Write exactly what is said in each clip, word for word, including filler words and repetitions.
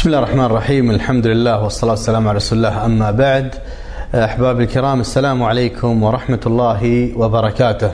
بسم الله الرحمن الرحيم. الحمد لله والصلاة والسلام على رسول الله. أما بعد، أحباب الكرام، السلام عليكم ورحمة الله وبركاته.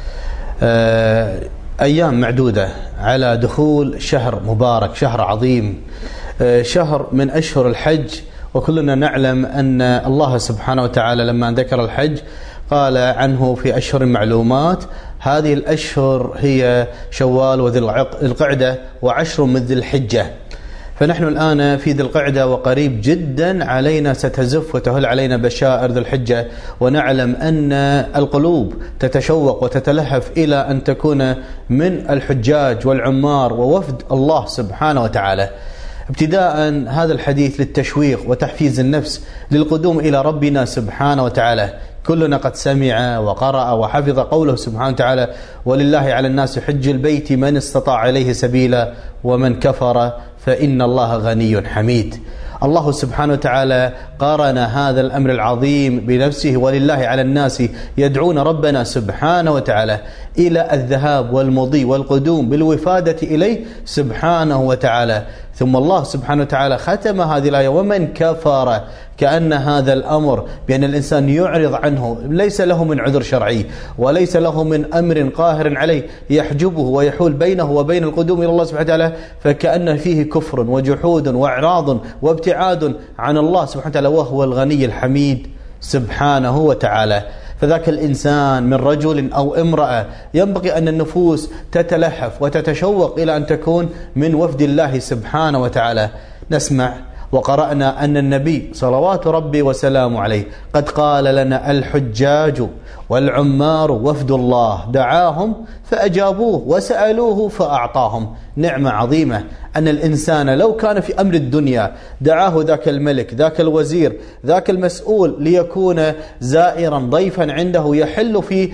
أيام معدودة على دخول شهر مبارك، شهر عظيم، شهر من أشهر الحج، وكلنا نعلم أن الله سبحانه وتعالى لما ذكر الحج قال عنه في أشهر معلومات. هذه الأشهر هي شوال وذي القعدة وعشر من ذي الحجة. فنحن الآن في ذي القعدة، وقريب جدا علينا ستزف وتهل علينا بشائر ذي الحجة، ونعلم أن القلوب تتشوق وتتلهف إلى أن تكون من الحجاج والعمار ووفد الله سبحانه وتعالى. ابتداء هذا الحديث للتشويق وتحفيز النفس للقدوم إلى ربنا سبحانه وتعالى. كلنا قد سمع وقرأ وحفظ قوله سبحانه وتعالى: ولله على الناس حج البيت من استطاع إليه سبيلا ومن كفر فإن الله غني حميد. الله سبحانه وتعالى قارن هذا الأمر العظيم بنفسه: ولله على الناس، يدعون ربنا سبحانه وتعالى إلى الذهاب والمضي والقدوم بالوفادة إليه سبحانه وتعالى. ثم الله سبحانه وتعالى ختم هذه الآية: ومن كفر، كأن هذا الأمر بأن الإنسان يعرض عنه، ليس له من عذر شرعي وليس له من أمر قاهر عليه يحجبه ويحول بينه وبين القدوم إلى الله سبحانه وتعالى، فكأن فيه كفر وجحود وإعراض وابتعاد عن الله سبحانه وتعالى، وهو الغني الحميد سبحانه وتعالى. فذاك الإنسان من رجل أو امرأة ينبغي أن النفوس تتلهف وتتشوق إلى أن تكون من وفد الله سبحانه وتعالى. نسمع وقرأنا أن النبي صلوات ربي وسلامه عليه قد قال لنا: الحجاج والعمار وفد الله، دعاهم فأجابوه وسألوه فأعطاهم. نعمة عظيمة أن الإنسان لو كان في أمر الدنيا دعاه ذاك الملك، ذاك الوزير، ذاك المسؤول ليكون زائرا ضيفا عنده يحل في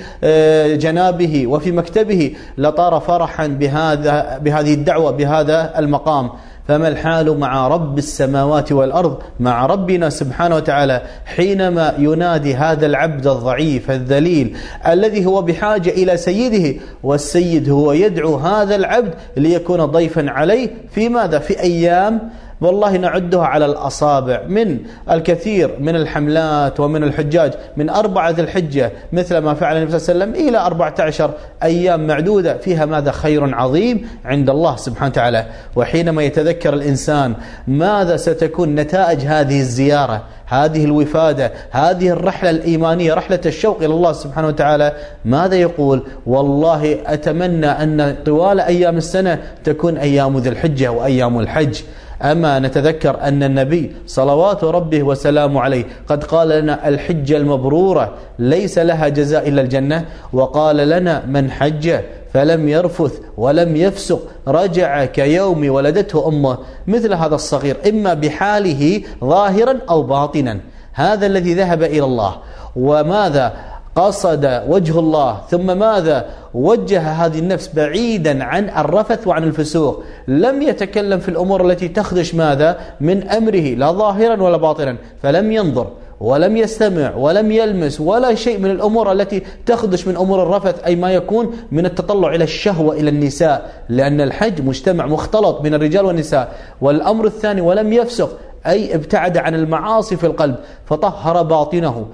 جنابه وفي مكتبه، لطار فرحا بهذا بهذه الدعوة بهذا المقام. فما الحال مع رب السماوات والأرض، مع ربنا سبحانه وتعالى، حينما ينادي هذا العبد الضعيف الذليل الذي هو بحاجة إلى سيده، والسيد هو يدعو هذا العبد ليكون ضيفا عليه في ماذا؟ في أيام والله نعدها على الأصابع من الكثير من الحملات ومن الحجاج، من أربعة ذي الحجة مثل ما فعل النبي صلى الله عليه وسلم إلى أربعة عشر أيام معدودة فيها ماذا؟ خير عظيم عند الله سبحانه وتعالى. وحينما يتذكر الإنسان ماذا ستكون نتائج هذه الزيارة، هذه الوفادة، هذه الرحلة الإيمانية، رحلة الشوق إلى الله سبحانه وتعالى، ماذا يقول؟ والله أتمنى أن طوال أيام السنة تكون أيام ذي الحجة وأيام الحج. أما نتذكر أن النبي صلوات ربه وسلامه عليه قد قال لنا: الحجة المبرورة ليس لها جزاء إلا الجنة. وقال لنا: من حج فلم يرفث ولم يفسق رجع كيوم ولدته أمه. مثل هذا الصغير إما بحاله ظاهرا أو باطنا، هذا الذي ذهب إلى الله وماذا قصد وجه الله، ثم ماذا وجه هذه النفس بعيدا عن الرفث وعن الفسوق، لم يتكلم في الأمور التي تخدش ماذا من أمره، لا ظاهرا ولا باطنا، فلم ينظر ولم يستمع ولم يلمس ولا شيء من الأمور التي تخدش من أمور الرفث، أي ما يكون من التطلع إلى الشهوة إلى النساء، لأن الحج مجتمع مختلط من الرجال والنساء. والأمر الثاني: ولم يفسق، أي ابتعد عن المعاصي في القلب، فطهر باطنه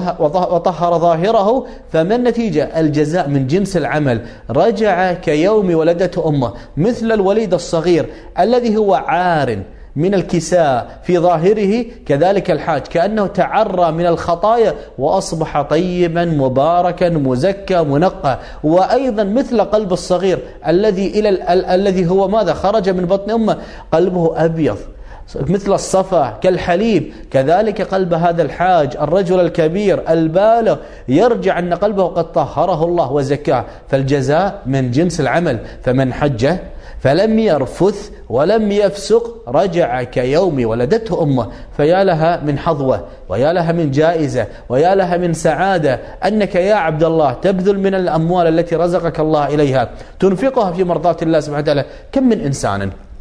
وطهر ظاهره. فما النتيجة؟ الجزاء من جنس العمل، رجع كيوم ولدته أمه. مثل الوليد الصغير الذي هو عار من الكساء في ظاهره، كذلك الحاج كأنه تعرى من الخطايا وأصبح طيبا مباركا مزكى منقى. وأيضا مثل قلب الصغير الذي إلى ال الذي هو ماذا؟ خرج من بطن أمه، قلبه أبيض مثل الصفا كالحليب، كذلك قلب هذا الحاج الرجل الكبير البالغ يرجع أن قلبه قد طهره الله وزكاه. فالجزاء من جنس العمل. فمن حج فلم يرفث ولم يفسق رجع كيوم ولدته أمه. فيا لها من حظوة، ويا لها من جائزة، ويا لها من سعادة أنك يا عبد الله تبذل من الأموال التي رزقك الله إليها، تنفقها في مرضاة الله سبحانه وتعالى. كم من إنسان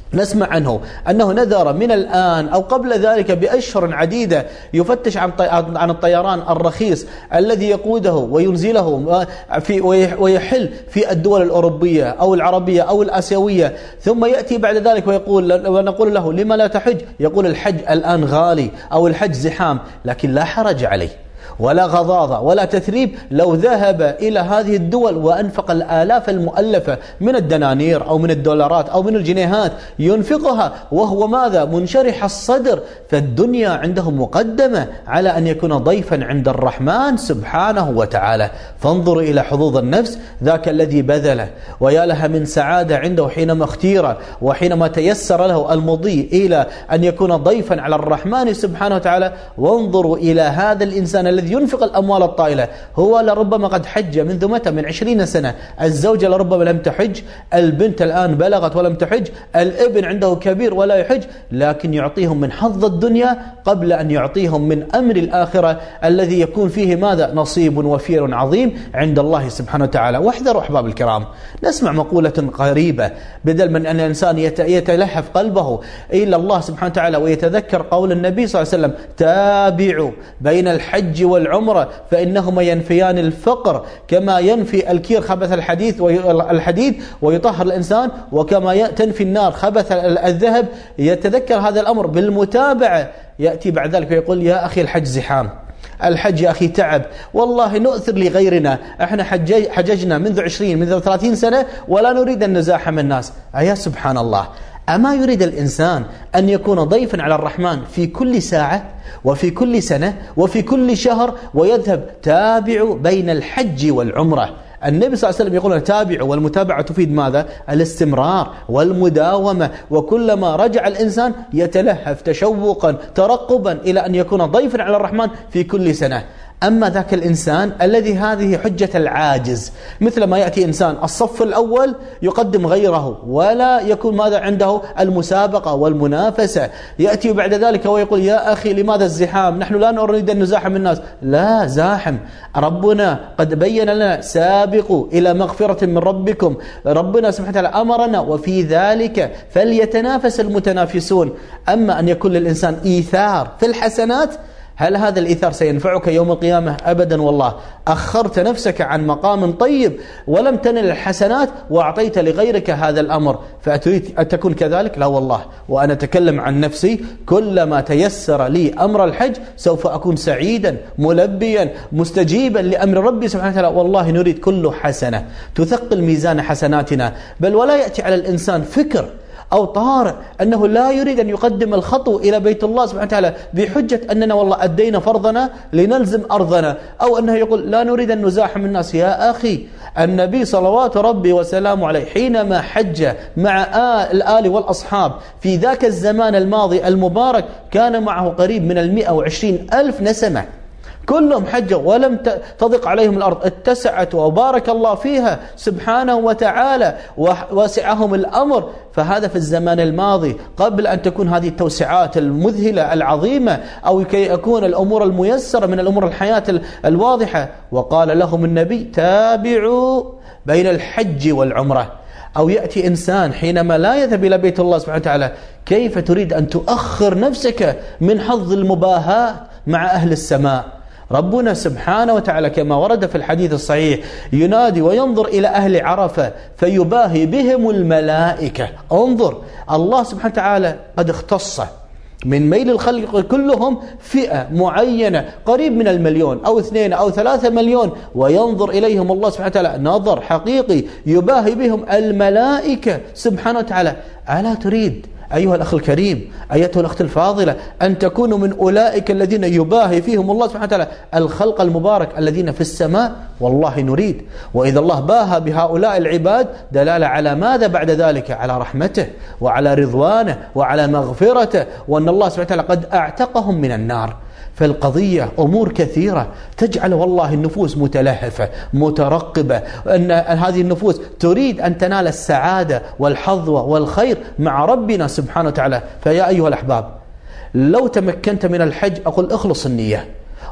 نسمع عنه أنه نذر من الآن أو قبل ذلك بأشهر عديدة يفتش عن الطيران الرخيص الذي يقوده وينزله في ويحل في الدول الأوروبية أو العربية أو الآسيوية، ثم يأتي بعد ذلك ويقول ونقول له لما لا تحج؟ يقول الحج الآن غالي أو الحج زحام. لكن لا حرج عليه ولا غضاضة ولا تثريب لو ذهب إلى هذه الدول وأنفق الآلاف المؤلفة من الدنانير أو من الدولارات أو من الجنيهات ينفقها وهو ماذا؟ منشرح الصدر. فالدنيا عنده مقدمة على أن يكون ضيفا عند الرحمن سبحانه وتعالى. فانظروا إلى حظوظ النفس، ذاك الذي بذله ويا لها من سعادة عنده حينما اختير وحينما تيسر له المضي إلى أن يكون ضيفا على الرحمن سبحانه وتعالى. وانظروا إلى هذا الإنسان الذي ينفق الأموال الطائلة، هو لربما قد حج منذ متى؟ من عشرين سنة. الزوجة لربما لم تحج، البنت الآن بلغت ولم تحج، الابن عنده كبير ولا يحج، لكن يعطيهم من حظ الدنيا قبل أن يعطيهم من أمر الآخرة الذي يكون فيه ماذا؟ نصيب وفير عظيم عند الله سبحانه وتعالى. واحذروا أحباب الكرام، نسمع مقولة قريبة، بدل من أن الإنسان يتلهف قلبه إلى الله سبحانه وتعالى ويتذكر قول النبي صلى الله عليه وسلم: تابعوا بين الحج والعمرة فإنهما ينفيان الفقر كما ينفي الكير خبث الحديث والحديد ويطهر الإنسان، وكما تنفي النار خبث الذهب. يتذكر هذا الأمر بالمتابعة. يأتي بعد ذلك ويقول: يا أخي الحج زحام، الحج يا أخي تعب، والله نؤثر لغيرنا، احنا حججنا منذ عشرين منذ ثلاثين سنة ولا نريد أن نزاحم الناس. أيا سبحان الله، أما يريد الإنسان أن يكون ضيفا على الرحمن في كل ساعة وفي كل سنة وفي كل شهر ويذهب؟ تابعوا بين الحج والعمرة. النبي صلى الله عليه وسلم يقول: تابعوا، والمتابعة تفيد ماذا؟ الاستمرار والمداومة. وكلما رجع الإنسان يتلهف تشوقا ترقبا إلى أن يكون ضيفا على الرحمن في كل سنة. أما ذاك الإنسان الذي هذه حجة العاجز، مثل ما يأتي إنسان الصف الأول يقدم غيره ولا يكون ماذا عنده؟ المسابقة والمنافسة. يأتي بعد ذلك ويقول: يا أخي لماذا الزحام؟ نحن لا نريد أن نزاحم الناس. لا زاحم، ربنا قد بين لنا: سابقوا إلى مغفرة من ربكم. ربنا سبحانه وتعالى أمرنا: وفي ذلك فليتنافس المتنافسون. أما أن يكون للإنسان إيثار في الحسنات، هل هذا الإيثار سينفعك يوم القيامة؟ أبدا والله. أخرت نفسك عن مقام طيب ولم تنل الحسنات وأعطيت لغيرك هذا الأمر، فأتريد أن تكون كذلك؟ لا والله. وأنا أتكلم عن نفسي، كلما تيسر لي أمر الحج سوف أكون سعيدا ملبيا مستجيبا لأمر ربي سبحانه وتعالى. والله نريد كل حسنة تثقل ميزان حسناتنا، بل ولا يأتي على الإنسان فكر أو طارئ أنه لا يريد أن يقدم الخطو إلى بيت الله سبحانه وتعالى بحجة أننا والله أدينا فرضنا لنلزم أرضنا، أو أنه يقول لا نريد أن نزاحم الناس. يا أخي، النبي صلوات ربي وسلامه عليه حينما حج مع الآل والأصحاب في ذاك الزمان الماضي المبارك كان معه قريب من المئة وعشرين ألف نسمة، كلهم حجوا ولم تضق عليهم الأرض، اتسعت وبارك الله فيها سبحانه وتعالى ووسعهم الأمر. فهذا في الزمان الماضي قبل أن تكون هذه التوسعات المذهلة العظيمة، أو كي يكون الأمور الميسرة من الأمور الحياة الواضحة. وقال لهم النبي: تابعوا بين الحج والعمرة. أو يأتي إنسان حينما لا يذهب إلى بيت الله سبحانه وتعالى، كيف تريد أن تؤخر نفسك من حظ المباهاة مع أهل السماء؟ ربنا سبحانه وتعالى كما ورد في الحديث الصحيح ينادي وينظر إلى أهل عرفة فيباهي بهم الملائكة. انظر، الله سبحانه وتعالى قد اختص من ميل الخلق كلهم فئة معينة قريب من المليون أو اثنين أو ثلاثة مليون، وينظر إليهم الله سبحانه وتعالى نظر حقيقي يباهي بهم الملائكة سبحانه وتعالى. ألا تريد أيها الأخ الكريم، أيتها الأخت الفاضلة، أن تكونوا من أولئك الذين يباهي فيهم الله سبحانه وتعالى الخلق المبارك الذين في السماء؟ والله نريد. وإذا الله باهى بهؤلاء العباد دلالة على ماذا بعد ذلك؟ على رحمته وعلى رضوانه وعلى مغفرته، وأن الله سبحانه وتعالى قد أعتقهم من النار. فالقضية أمور كثيرة تجعل والله النفوس متلهفة مترقبة، أن هذه النفوس تريد أن تنال السعادة والحظوة والخير مع ربنا سبحانه وتعالى. فيا أيها الأحباب، لو تمكنت من الحج أقول اخلص النية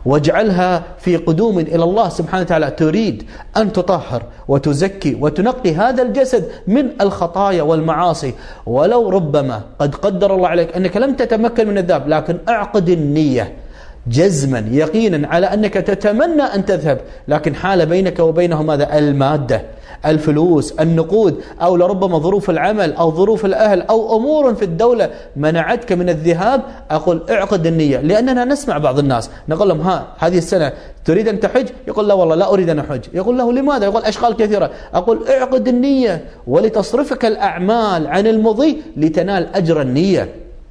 واجعلها في قدوم إلى الله سبحانه وتعالى، تريد أن تطهر وتزكي وتنقي هذا الجسد من الخطايا والمعاصي، ولو ربما قد قدر الله عليك أنك لم تتمكن من الذهاب، لكن اعقد النية جزما يقينا على أنك تتمنى أن تذهب، لكن حال بينك وبينه ماذا؟ المادة، الفلوس، النقود، أو لربما ظروف العمل أو ظروف الأهل أو أمور في الدولة منعتك من الذهاب. أقول اعقد النية، لأننا نسمع بعض الناس نقول لهم ها هذه السنة تريد أن تحج؟ يقول لا والله لا أريد أن أحج. يقول له لماذا؟ يقول أشغال كثيرة. أقول اعقد النية ولتصرفك الأعمال عن المضي لتنال أجر النية.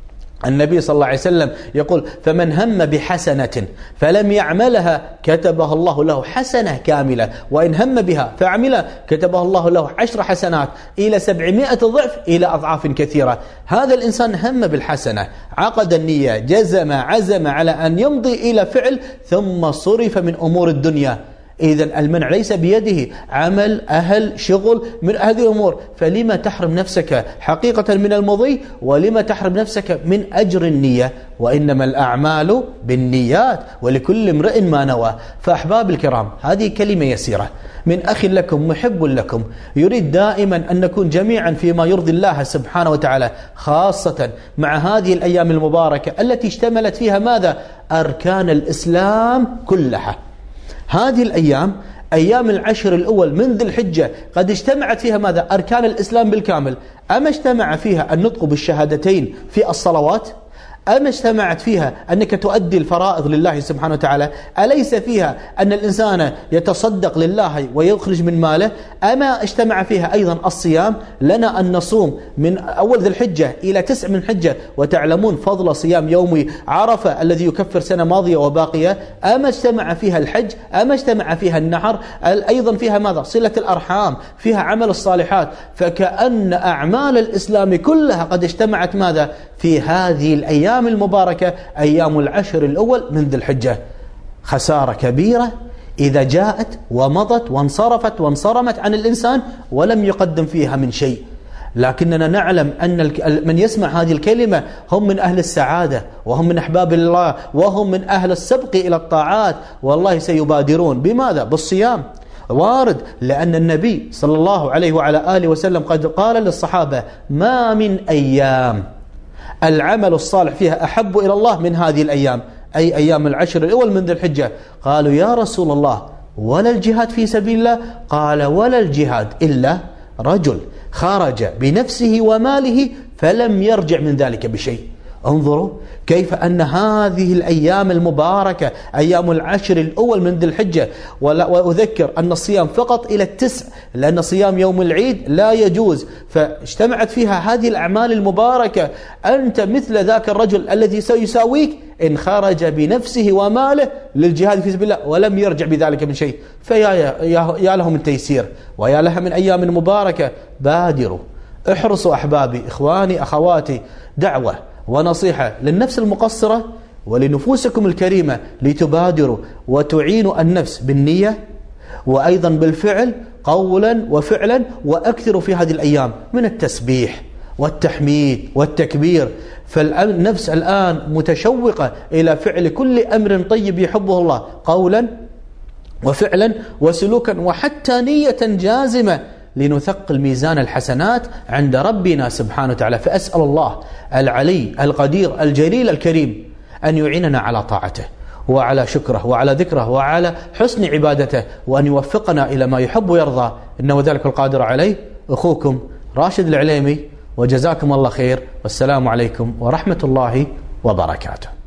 النبي صلى الله عليه وسلم يقول فمن هم بحسنة فلم يعملها كتبها الله له حسنة كاملة، وإن هم بها فعملها كتبها الله له عشر حسنات إلى سبعمائة ضعف إلى أضعاف كثيرة. هذا الإنسان هم بالحسنة، عقد النية، جزم عزم على أن يمضي إلى فعل، ثم صرف من أمور الدنيا. إذن المنع ليس بيده، عمل، أهل، شغل، من هذه الأمور. فلما تحرم نفسك حقيقة من المضي، ولما تحرم نفسك من أجر النية؟ وإنما الأعمال بالنيات ولكل امرئ ما نوى. فأحباب الكرام، هذه كلمة يسيرة من أخ لكم محب لكم يريد دائما أن نكون جميعا فيما يرضي الله سبحانه وتعالى، خاصة مع هذه الأيام المباركة التي اشتملت فيها ماذا؟ أركان الإسلام كلها. هذه الأيام أيام العشر الأول من ذي الحجة قد اجتمعت فيها ماذا؟ أركان الإسلام بالكامل. أما اجتمع فيها النطق بالشهادتين في الصلوات؟ أما اجتمعت فيها أنك تؤدي الفرائض لله سبحانه وتعالى؟ أليس فيها أن الإنسان يتصدق لله ويخرج من ماله؟ أما اجتمع فيها أيضا الصيام؟ لنا أن نصوم من أول ذي الحجة إلى تسع من الحجة، وتعلمون فضل صيام يوم عرفة الذي يكفر سنة ماضية وباقية. أما اجتمع فيها الحج؟ أما اجتمع فيها النحر؟ أيضا فيها ماذا؟ صلة الأرحام، فيها عمل الصالحات. فكأن أعمال الإسلام كلها قد اجتمعت ماذا؟ في هذه الأيام المباركة، أيام العشر الأول من ذي الحجة. خسارة كبيرة إذا جاءت ومضت وانصرفت وانصرمت عن الإنسان ولم يقدم فيها من شيء. لكننا نعلم أن من يسمع هذه الكلمة هم من أهل السعادة، وهم من أحباب الله، وهم من أهل السبق إلى الطاعات، والله سيبادرون بماذا؟ بالصيام. وارد، لأن النبي صلى الله عليه وعلى آله وسلم قد قال للصحابة ما من أيام العمل الصالح فيها أحب إلى الله من هذه الأيام، أي أيام العشر الأول من ذي الحجة. قالوا يا رسول الله ولا الجهاد في سبيل الله؟ قال ولا الجهاد إلا رجل خرج بنفسه وماله فلم يرجع من ذلك بشيء. انظروا كيف أن هذه الأيام المباركة أيام العشر الأول من ذي الحجة، وأذكر أن الصيام فقط إلى التسع، لأن صيام يوم العيد لا يجوز، فاجتمعت فيها هذه الأعمال المباركة. أنت مثل ذاك الرجل الذي سيساويك إن خرج بنفسه وماله للجهاد في سبيل الله ولم يرجع بذلك من شيء. فيا يا, يا له من تيسير ويا لها من أيام مباركة. بادروا، احرصوا أحبابي، إخواني، أخواتي، دعوة ونصيحة للنفس المقصرة ولنفوسكم الكريمة لتبادروا وتعينوا النفس بالنية وأيضا بالفعل قولا وفعلا، وأكثروا في هذه الأيام من التسبيح والتحميد والتكبير. فالنفس الآن متشوقة إلى فعل كل أمر طيب يحبه الله قولا وفعلا وسلوكا وحتى نية جازمة لنثقل ميزان الحسنات عند ربنا سبحانه وتعالى. فأسأل الله العلي القدير الجليل الكريم أن يعيننا على طاعته وعلى شكره وعلى ذكره وعلى حسن عبادته، وأن يوفقنا إلى ما يحب ويرضى، إنه ذلك القادر عليه. أخوكم راشد العليمي، وجزاكم الله خير، والسلام عليكم ورحمة الله وبركاته.